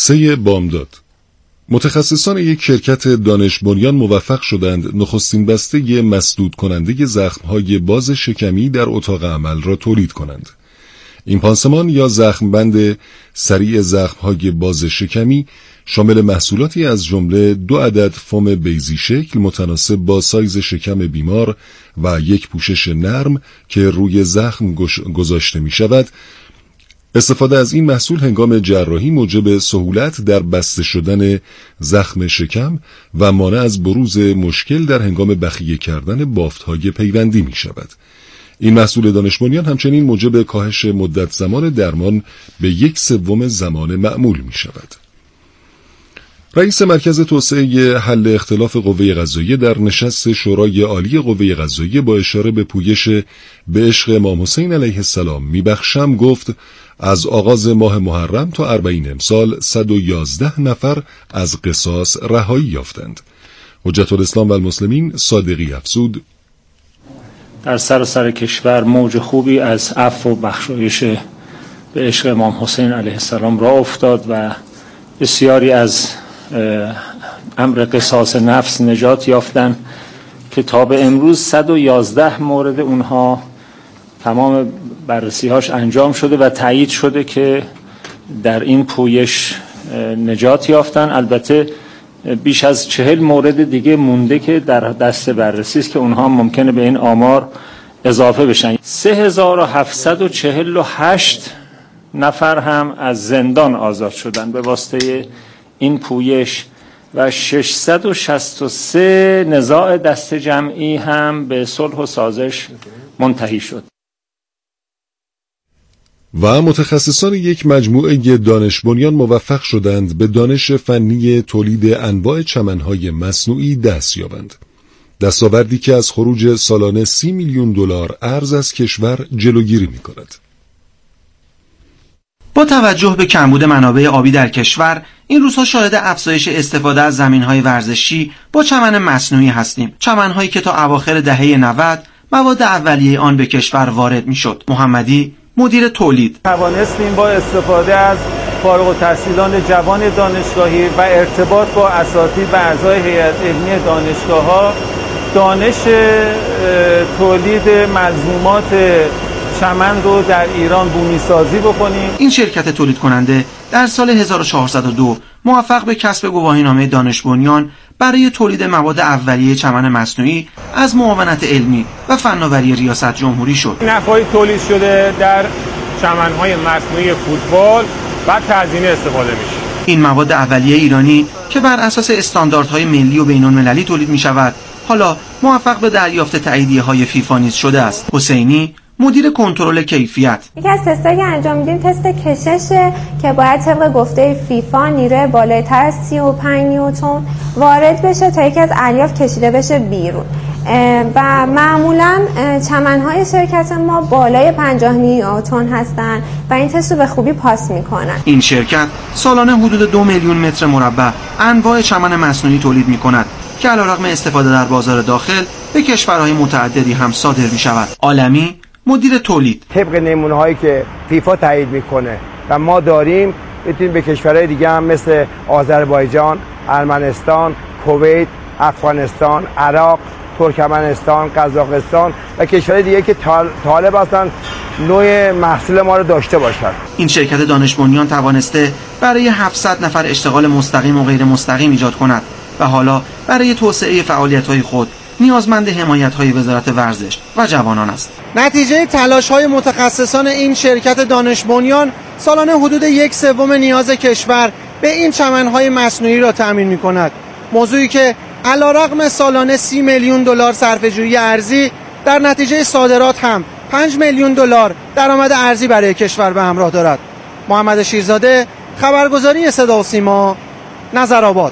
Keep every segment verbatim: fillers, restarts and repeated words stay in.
توسعه بامداد. متخصصان یک شرکت دانش بنیان موفق شدند نخستین بسته مسدود کننده زخم‌های باز شکمی در اتاق عمل را تولید کنند. این پانسمان یا زخم بند سریع زخم‌های باز شکمی شامل محصولاتی از جمله دو عدد فوم بیضی شکل متناسب با سایز شکم بیمار و یک پوشش نرم که روی زخم گذاشته می شود. استفاده از این محصول هنگام جراحی موجب سهولت در بسته شدن زخم شکم و مانع از بروز مشکل در هنگام بخیه کردن بافت‌های پیوندی می شود. این محصول دانش بنیان همچنین موجب کاهش مدت زمان درمان به یک سوم زمان معمول می شود. رئیس مرکز توسعه حل اختلاف قوه قضاییه در نشست شورای عالی قوه قضاییه با اشاره به پویش به عشق امام حسین علیه السلام میبخشم گفت از آغاز ماه محرم تا اربعین امسال صد و یازده نفر از قصاص رهایی یافتند. حجت الاسلام و المسلمین صادقی افزود: در سراسر کشور موج خوبی از عفو و بخشایش به عشق امام حسین علیه السلام راه افتاد و بسیاری از امر قصاص نفس نجات یافتن که تا به امروز صد و یازده مورد اونها تمام بررسی هاش انجام شده و تایید شده که در این پویش نجات یافتن. البته بیش از چهل مورد دیگه مونده که در دست بررسی است که اونها ممکنه به این آمار اضافه بشن. سه هزار و هفتصد و چهل و هشت نفر هم از زندان آزاد شدن به واسطه این پویش و ششصد و شصت و سه نزاع دست جمعی هم به صلح و سازش منتهی شد. و متخصصان یک مجموعه دانش بنیان موفق شدند به دانش فنی تولید انواع چمنهای مصنوعی دست یابند. دستاوردی که از خروج سالانه سی میلیون دلار ارز از کشور جلوگیری می‌کند. با توجه به کمبود منابع آبی در کشور، این روزها شاهد افزایش استفاده از زمین‌های ورزشی با چمن مصنوعی هستیم. چمن‌هایی که تا اواخر دهه نود مواد اولیه آن به کشور وارد می‌شد. محمدی، مدیر تولید: توانستیم با استفاده از فارغ التحصیلان جوان دانشگاهی و ارتباط با اساتید و اعضای هیئت علمی دانشگاه‌ها دانش تولید ملزومات چمن رو در ایران بومی‌سازی بکنیم. این شرکت تولید کننده در سال هزار و چهارصد و دو موفق به کسب گواهینامه دانش بنیان برای تولید مواد اولیه چمن مصنوعی از معاونت علمی و فناوری ریاست جمهوری شد. نفعی تولید شده در چمن‌های مصنوعی فوتبال و تزیین استفاده میشه. این مواد اولیه ایرانی که بر اساس استانداردهای ملی و بین‌المللی تولید می‌شود، حالا موفق به دریافت تاییدیه‌های فیفا نیز شده است. حسینی، مدیر کنترل کیفیت: یکی از تستایی که انجام میدیم تست کششه که باید طبق گفته فیفا نیروی بالاتر از سی و پنج نیوتن وارد بشه تا یکی از الیاف کشیده بشه بیرون و معمولا چمنهای شرکت ما بالای پنجاه نیوتن هستن و این تست رو به خوبی پاس میکنن. این شرکت سالانه حدود دو میلیون متر مربع انواع چمن مصنوعی تولید میکند که علیرغم استفاده در بازار داخل به کشورهای متعددی هم صادر میشود. عالمی، مدیر تولید: طبق نمونه‌هایی که فیفا تایید میکنه و ما داریم بتونیم به کشورهای دیگه هم مثل آذربایجان، ارمنستان، کویت، افغانستان، عراق، ترکمنستان، قزاقستان و کشورهای دیگه که طالب هستن نوع محصول ما رو داشته باشند. این شرکت دانش بنیان توانسته برای هفتصد نفر اشتغال مستقیم و غیر مستقیم ایجاد کند و حالا برای توسعه فعالیت‌های خود نیازمند حمایت‌های وزارت ورزش و جوانان است. نتیجه تلاش‌های متخصصان این شرکت دانش بنیان سالانه حدود یک سوم نیاز کشور به این چمن‌های مصنوعی را تأمین می‌کند. موضوعی که علیرغم سالانه سی میلیون دلار صرفه‌جویی ارزی در نتیجه صادرات هم پنج میلیون دلار درآمد ارزی برای کشور به همراه دارد. محمد شیرزاده، خبرگزاری صدا و سیما، نظرآباد.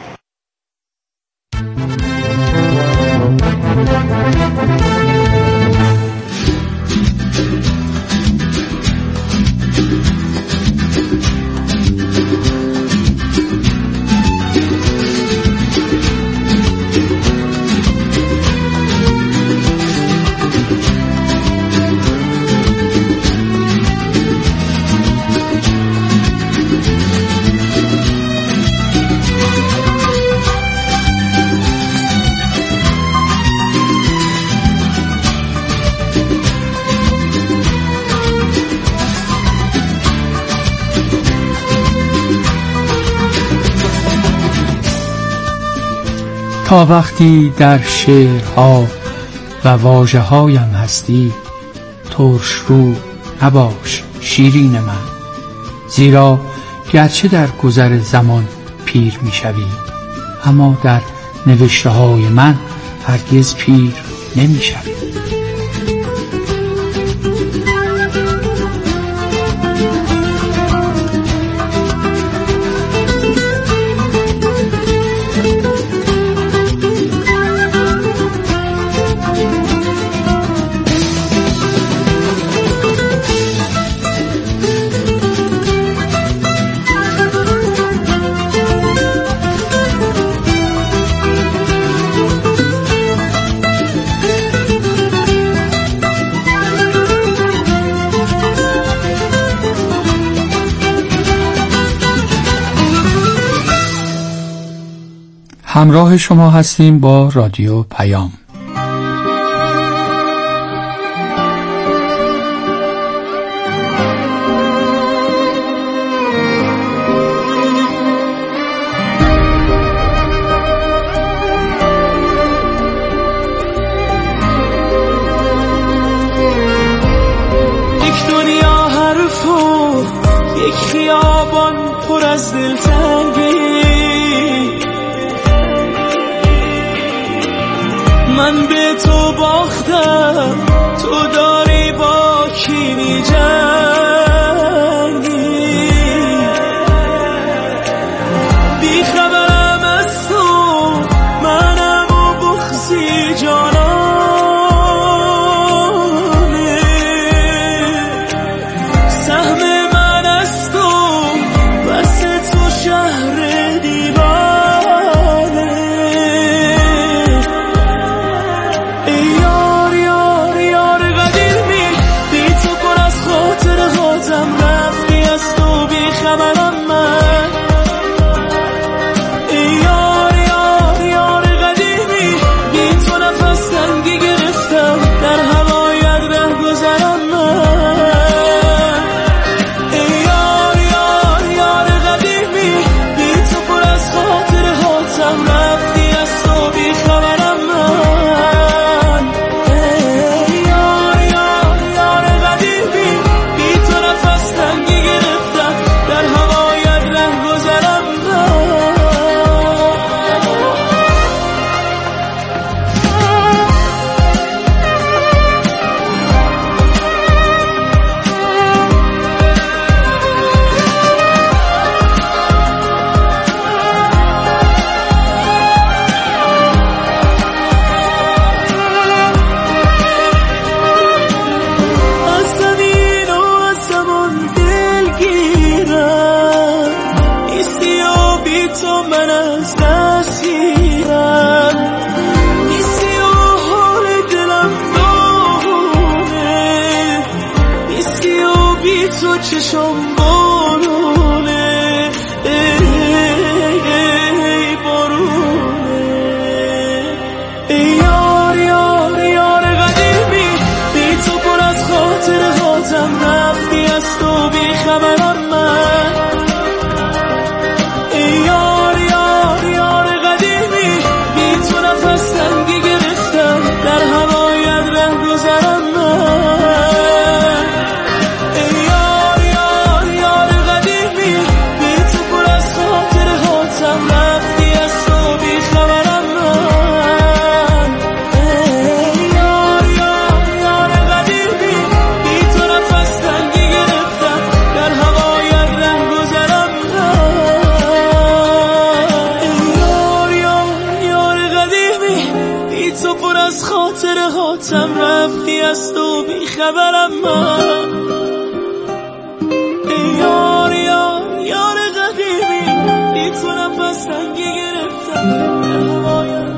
تا وقتی در شعرها و واژه هایم هستی، ترش رو نباش شیرین من، زیرا گرچه در گذر زمان پیر می شوی، اما در نوشته های من هرگز پیر نمی شوی. همراه شما هستیم با رادیو پیام. یک دنیا حرف و یک خیابان پر از دلتنگی، من به تو باختم، تو داری با کی می جنگی، بی خبرم از تو، منم و بغضی جانانه، سهم من از تو، بس تو شهر دیوانه. یار یار یار قدیمی، بی تو پر از خاطر خاطم، رفتی از تو بی خبرم من. یار یار یار قدیمی، بی تو نفس تنگی گرفتم، در هوایت ره گذرم من. یار یار یار قدیمی، بی تو پر از خاطر خاطم، رفتی از تو بی خبرم من. یار یار یار قدیمی، بی تو نفس تنگی گرفتم، در هوایت ره گذرم من. از زمین و از زمان دلگیرم، نیستی و بی تو من از دستگیرم، نیستی و حال دلم داغونه، نیستی و بی تو چشم بارونه، ای ای بارونه. یار یار یار قدیمی، بی تو پر از خاطر خاطم، رفتی از تو بی خبرم من. یار یار یار قدیمی، بی تو نفس تنگی گرفتم، در هوایت ره گذرم من. یار یار یار قدیمی، بی تو پر از خاطر خاطم، رفتی از تو بی خبرم من. یار یار یار قدیمی، بی تو نفس تنگی گرفتم، در هوایت ره گذرم من. یار یار یار قدیمی، بی تو پر از خاطر خاطم، رفتی از تو بی خبرم من. یار یار یار قدیمی، بی تو نفس تنگی گرفتم، در هوایت.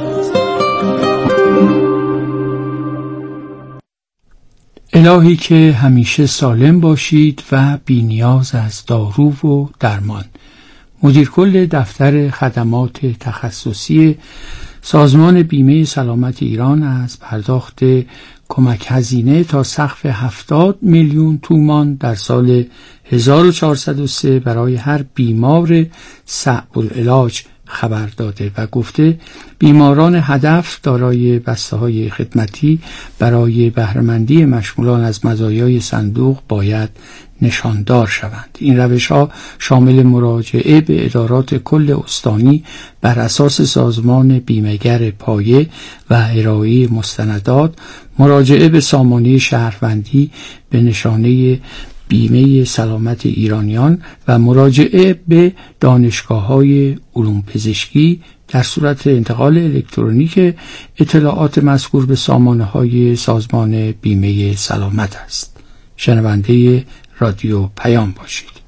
الهی که همیشه سالم باشید و بی نیاز از دارو و درمان. مدیر کل دفتر خدمات تخصصی سازمان بیمه سلامت ایران از پرداخت کمک هزینه تا سقف هفتاد میلیون تومان در سال هزار و چهارصد و سه برای هر بیمار صعب العلاج خبر داده و گفته بیماران هدف دارای بسته‌های خدمتی برای بهره‌مندی مشمولان از مزایای صندوق باید نشاندار شوند. این روش‌ها شامل مراجعه به ادارات کل استانی بر اساس سازمان بیمه‌گر پایه و ارائه مستندات، مراجعه به سامانه شهروندی به نشانه بیمه سلامت ایرانیان و مراجعه به دانشگاه‌های علوم پزشکی در صورت انتقال الکترونیک اطلاعات مذکور به سامانه‌های سازمان بیمه سلامت است. شنونده رادیو پیام باشید.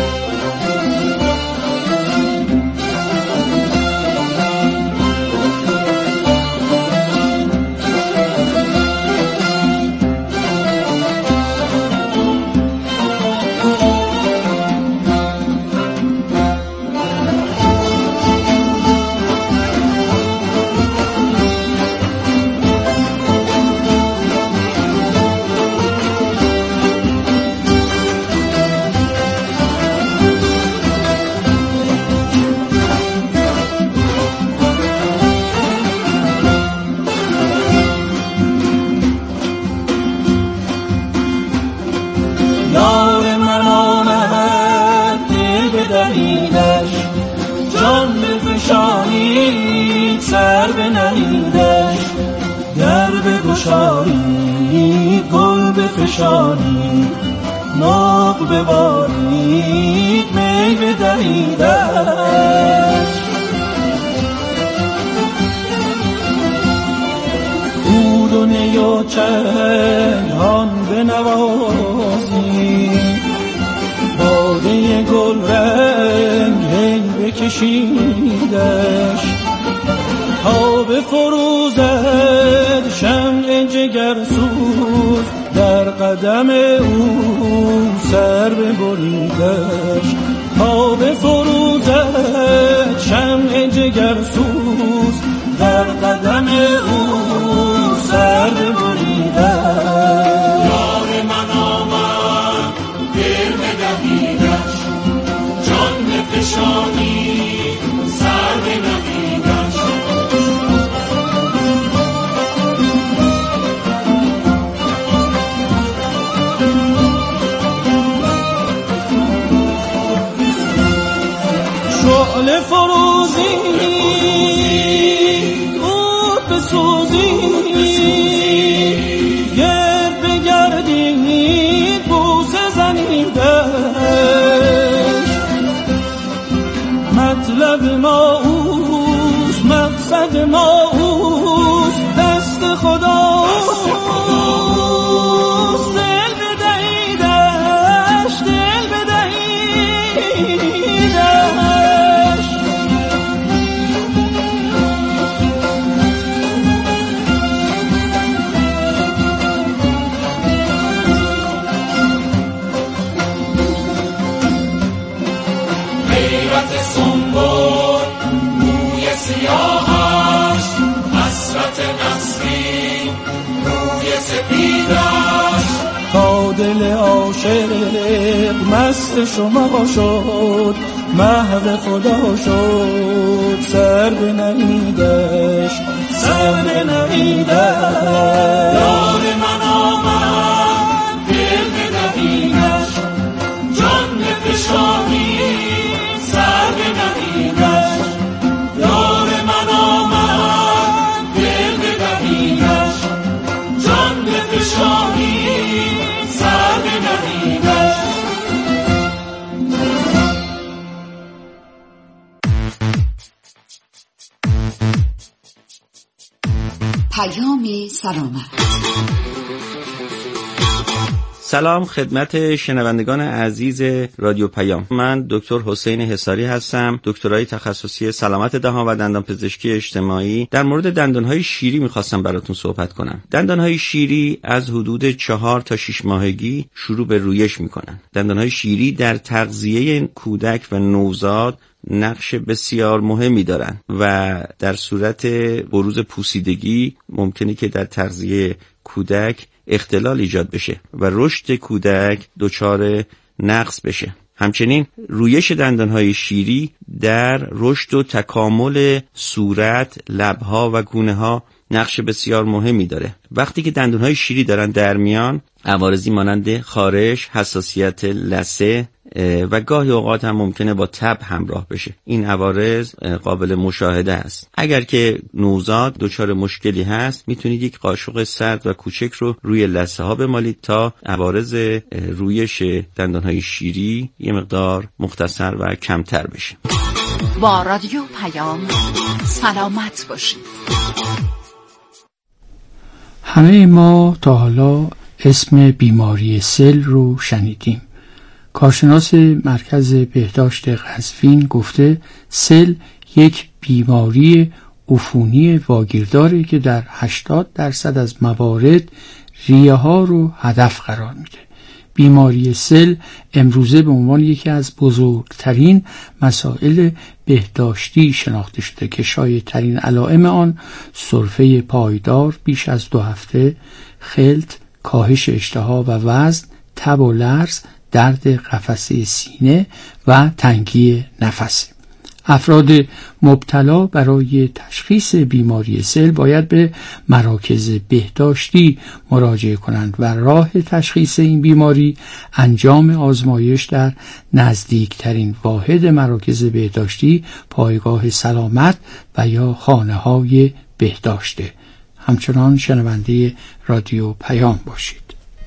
مست شما شد محو خدا شد سر به نهیدش سر به نهیدش یار من آمد دل به نهیدش جان فشانی سر به نهیدش یار من آمد دل به نهیدش جان فشانی سر به نهیدش. پیام سلامت. سلام خدمت شنوندگان عزیز رادیو پیام. من دکتر حسین حصاری هستم، دکترای تخصصی سلامت دهان و دندان پزشکی اجتماعی. در مورد دندانهای شیری میخواستم براتون صحبت کنم. دندانهای شیری از حدود چهار تا شش ماهگی شروع به رویش میکنن. دندانهای شیری در تغذیه کودک و نوزاد نقش بسیار مهمی دارن و در صورت بروز پوسیدگی ممکنه که در تغذیه کودک اختلال ایجاد بشه و رشد کودک دچار نقص بشه. همچنین رویش دندانهای شیری در رشد و تکامل صورت، لبها و گونه ها نقش بسیار مهمی داره. وقتی که دندانهای شیری دارن در میان، عوارضی مانند خارش، حساسیت لثه و گاهی اوقات هم ممکنه با تب همراه بشه. این عوارض قابل مشاهده است. اگر که نوزاد دچار مشکلی هست، میتونید یک قاشق سرد و کوچک رو روی لثه ها بمالید تا عوارض رویش دندانهای شیری یه مقدار مختصر و کمتر بشه. با رادیو پیام سلامت باشید. همه ما تا حالا اسم بیماری سل رو شنیدیم. کارشناس مرکز بهداشت قزوین گفته سل یک بیماری عفونی واگیرداره که در هشتاد درصد از موارد ریه ها رو هدف قرار میده. بیماری سل امروزه به عنوان یکی از بزرگترین مسائل بهداشتی شناخته شده که شایع‌ترین علائم آن سرفه پایدار بیش از دو هفته، خلط، کاهش اشتها و وزن، تب و لرز، درد قفسه سینه و تنگی نفس. افراد مبتلا برای تشخیص بیماری سل باید به مراکز بهداشتی مراجعه کنند و راه تشخیص این بیماری انجام آزمایش در نزدیکترین واحد مراکز بهداشتی، پایگاه سلامت و یا خانه‌های بهداشته. همچنان شنونده رادیو پیام باشید.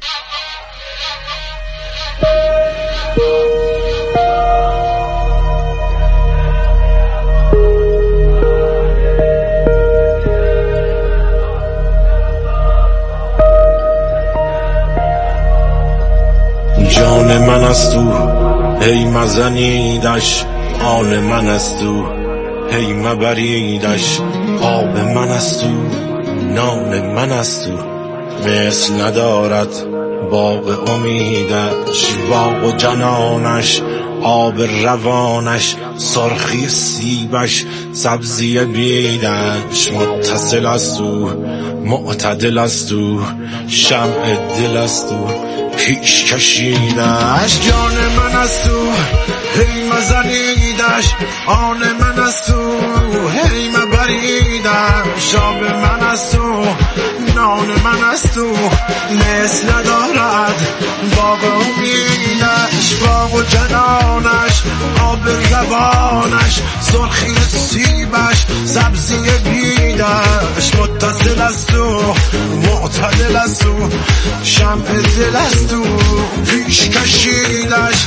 جان من است تو هی مزنیدش، آن من است تو هی مبریدش، آب من است تو نان من است تو، مثل ندارد باغ امیدش، باغ و جنانش، آب روانش، سرخی سیبش، سبزی بیدش، متصل است تو معتدل است تو، شمع دل است تو پیش کشیدش. جان من است تو هی مزنیدش، آن من است تو هی مبریدش، آب من است تو نان من است تو، مثل ندارد باغ امیدش، باغ و جنانش، آب روانش، سرخی سیبش، سبزی بیدش، متصل است تو معتدل است تو، شمع دل است تو پیش کشیدش.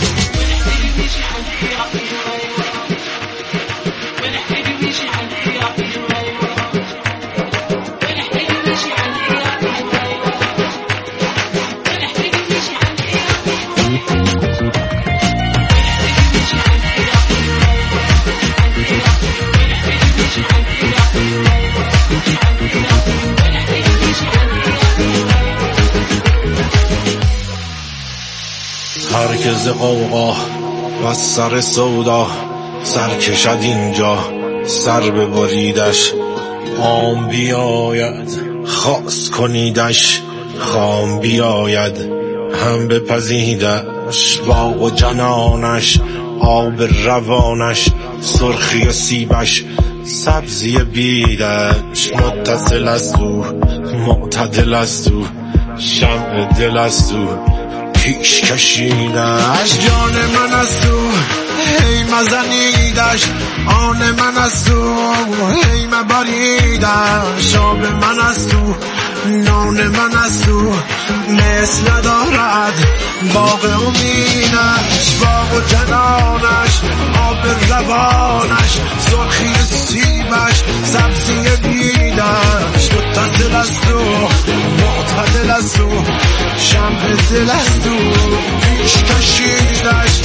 هرکز قوقا و سر سودا سر کشد اینجا، سر ببریدش، عام بیاید خواست کنیدش، خام بیاید هم بپزیدش، باغ و جنانش، آب روانش، سرخی سیبش، سبزی بیدش، متصل است تو معتدل است تو، شمع دل است تو پیش کشیدش. جان من است تو هی مزنیدش، آن من است تو هی مبریدش، آب من است تو نان من است تو، مثل ندارد باغ امیدش، باغ و جنانش، آب روانش، سرخی سیبش، سبزی بیدش، متصل است تو معتدل است تو، شمع دل است تو پیش کشیدش.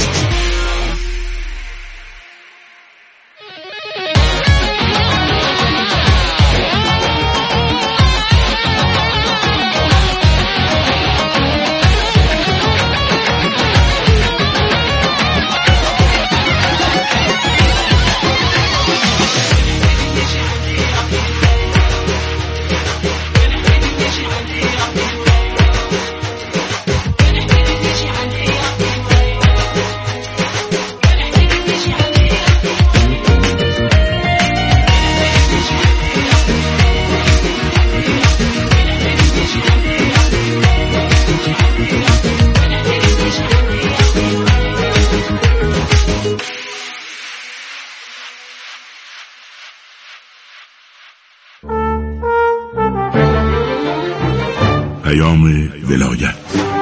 پیام ولایت.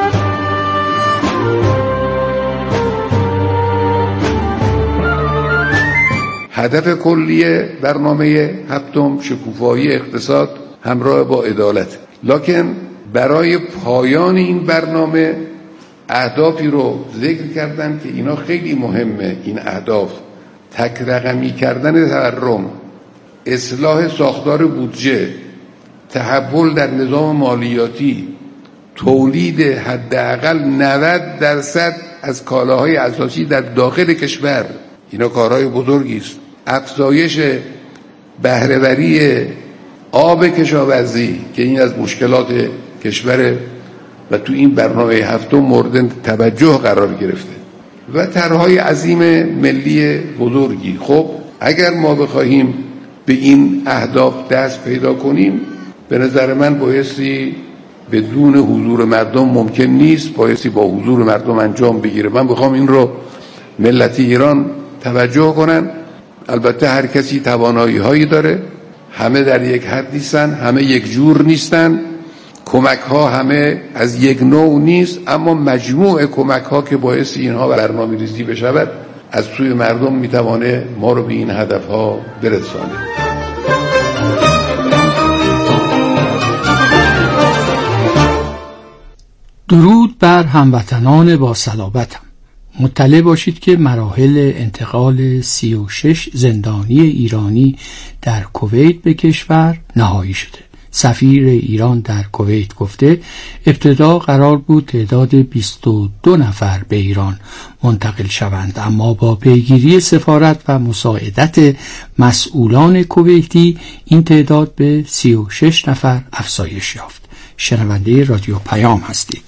هدف کلی برنامه هفتم شکوفایی اقتصاد همراه با عدالت، لکن برای پایان این برنامه اهدافی رو ذکر کردن که اینا خیلی مهمه. این اهداف تک رقمی کردن تورم، اصلاح ساختار بودجه، تحول در نظام مالیاتی، تولید حداقل نود درصد از کالاهای اساسی در داخل کشور، اینا کارهای بزرگی است. افزایش بهره‌وری آب کشاورزی که این از مشکلات کشور و تو این برنامه هفتم مورد توجه قرار گرفته و طرح‌های عظیم ملی بزرگی. خب اگر ما بخواهیم به این اهداف دست پیدا کنیم، به نظر من بایستی بدون حضور مردم ممکن نیست، بایستی با حضور مردم انجام بگیره. من بخوام این رو ملت ایران توجه کنن. البته هر کسی توانایی هایی داره، همه در یک حد نیستن، همه یک جور نیستن، کمک ها همه از یک نوع نیست، اما مجموع کمک ها که باعث اینها برنامه ریزی بشود از سوی مردم میتوانه ما رو به این هدف ها برسانه. درود بر هموطنان با صلابتم. مطلع باشید که مراحل انتقال سی و شش زندانی ایرانی در کویت به کشور نهایی شده. سفیر ایران در کویت گفته ابتدا قرار بود تعداد بیست و دو نفر به ایران منتقل شوند، اما با پیگیری سفارت و مساعدت مسئولان کویتی این تعداد به سی و شش نفر افزایش یافت. شنونده رادیو پیام هستید.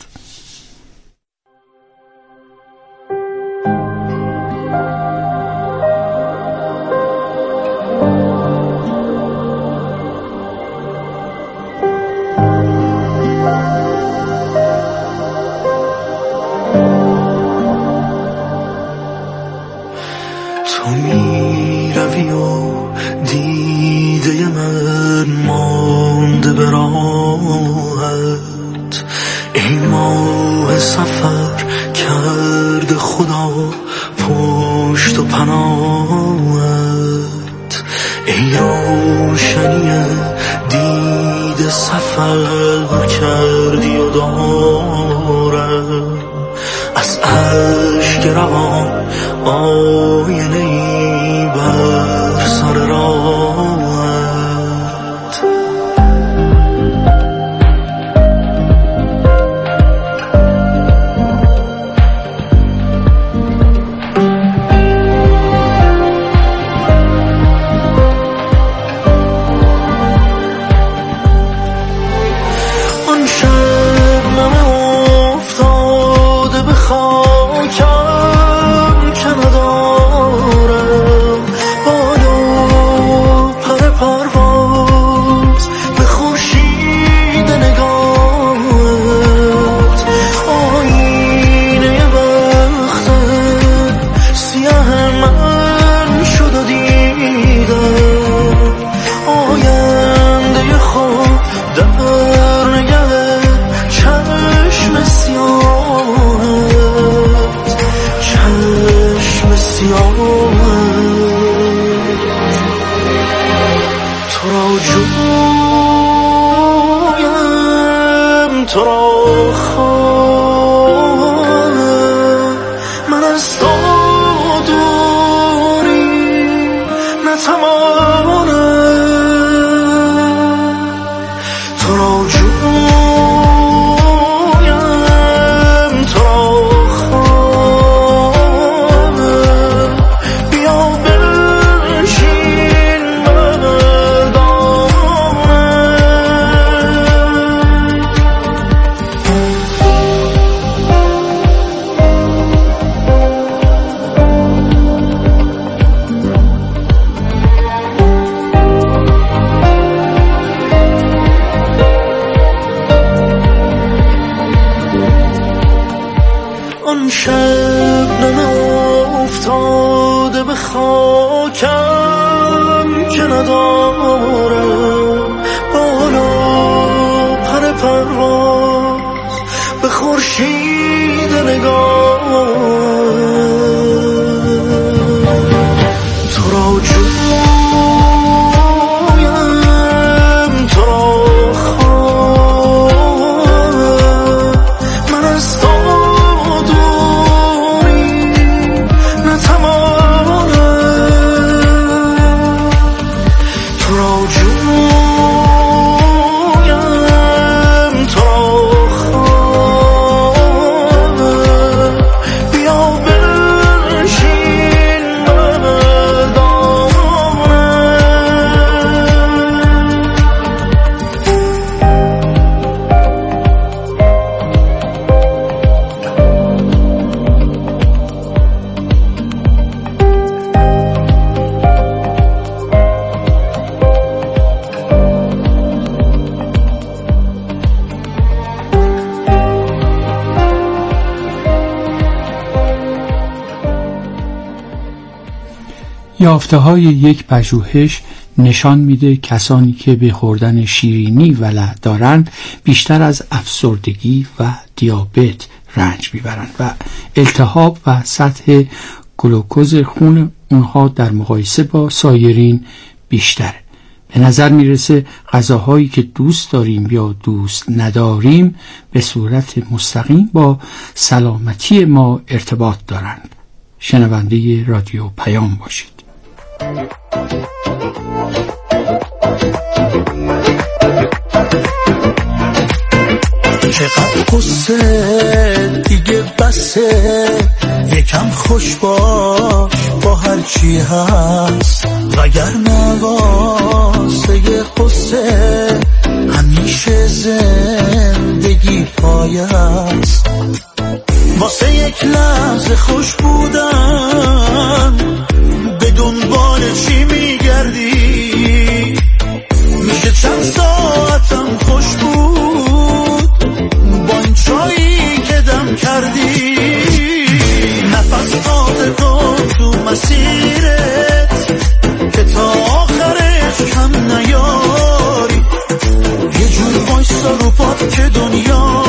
خاکم که نداره بالا پر پرواز یافته های یک پژوهش نشان میده کسانی که به خوردن شیرینی ولع دارند بیشتر از افسردگی و دیابت رنج میبرند و التهاب و سطح گلوکوز خون اونها در مقایسه با سایرین بیشتره. به نظر میرسه غذاهایی که دوست داریم یا دوست نداریم به صورت مستقیم با سلامتی ما ارتباط دارند. شنونده رادیو پیام باشید. چقدر قصه دیگه بسه، یکم خوش باش با هر چی هست، وگرنه واسه قصه همیشه زندگی پایه است. واسه یک لحظه خوش بودن به دنبال چی میگردی؟ میشه چند ساعتم خوش بود با این چایی که دم کردی. نفس داده کن تو مسیرت که تا آخرش کم نیاری. یه جور بایستا رو پات که دنیا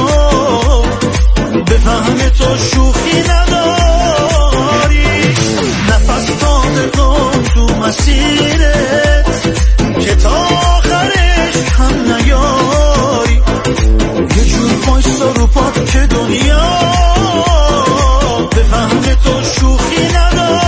بفهمه تو شوخی نداری. نفس داده کن تو مسیرت که تا آخرش کم نیاری. یه جور بایستا رو پات که دنیا بفهمه تو شوخی نداری.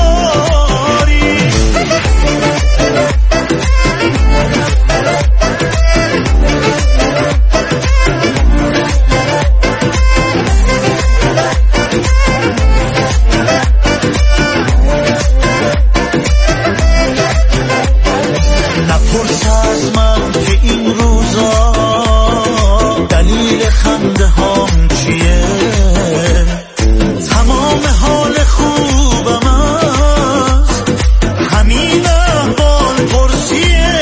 نپرس از من که این روزا دلیل خنده هام چیه. تمام حال خوبم است همین احوال پرسیه.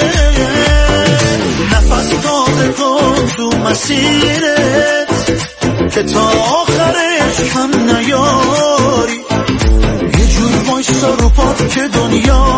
نفس داده کن تو مسیرت که تا آخرش کم نیاری. یه جور بایستا رو پات که دنیا